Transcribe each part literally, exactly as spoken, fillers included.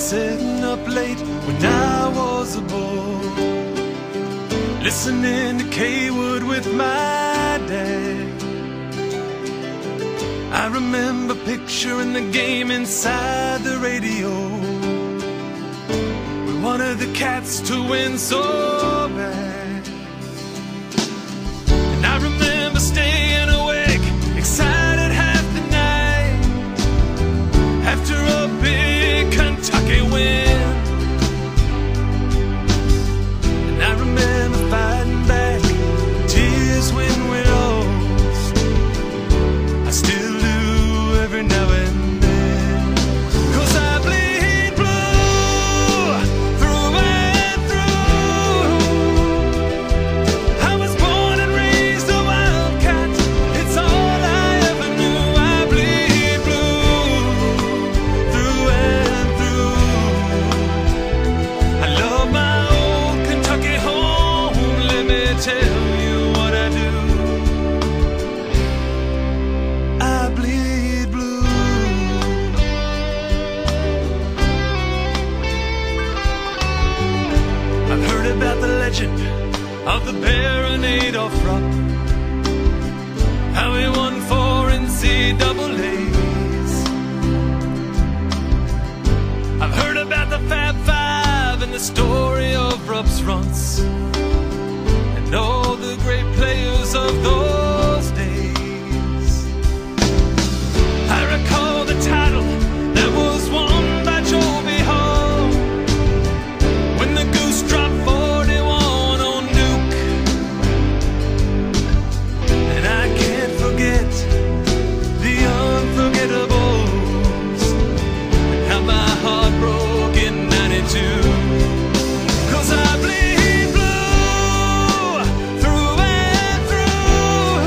sitting up late when I was a boy, listening to K-Wood with my dad. I remember picturing the game inside the radio. We wanted the Cats to win so bad. And I remember staying awake, excited half the night, after a big Kentucky win. And I remember fighting back tears when we lost. I still do every now and then, 'cause I bleed blue through and through. I was born and raised a wildcat, it's all I ever knew. I bleed blue through and through. I love my old Kentucky home, let me tell you what I do. I bleed blue. I've heard about the legend of the Baron Adolph Rupp, how he won four N C double A's. I've heard about the Fab Five and the story of Rupp's runts, and all the great players of those days. I recall the title that was won by Joby Hall, when the Goose dropped forty-one on Duke. And I can't forget the unforgettables, and how my heart broke in ninety-two. 'Cause I bleed blue through and through.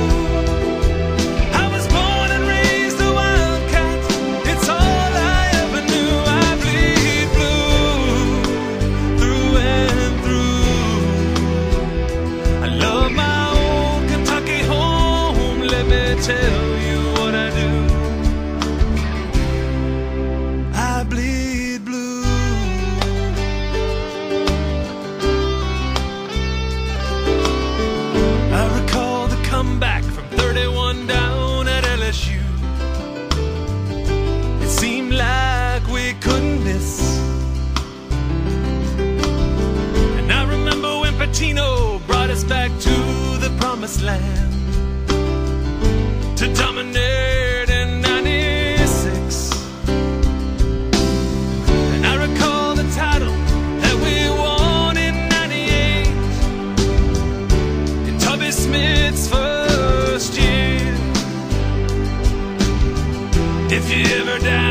I was born and raised a wildcat, it's all I ever knew. I bleed blue through and through. I love my old Kentucky home, let me tell you what I do. I bleed blue. I recall the comeback from thirty-one down at L S U. It seemed like we couldn't miss. And I remember when Patino brought us back to the promised land, to dominate in ninety-six. And I recall the title that we won in ninety-eight, in Tubby Smith's first year. If you ever die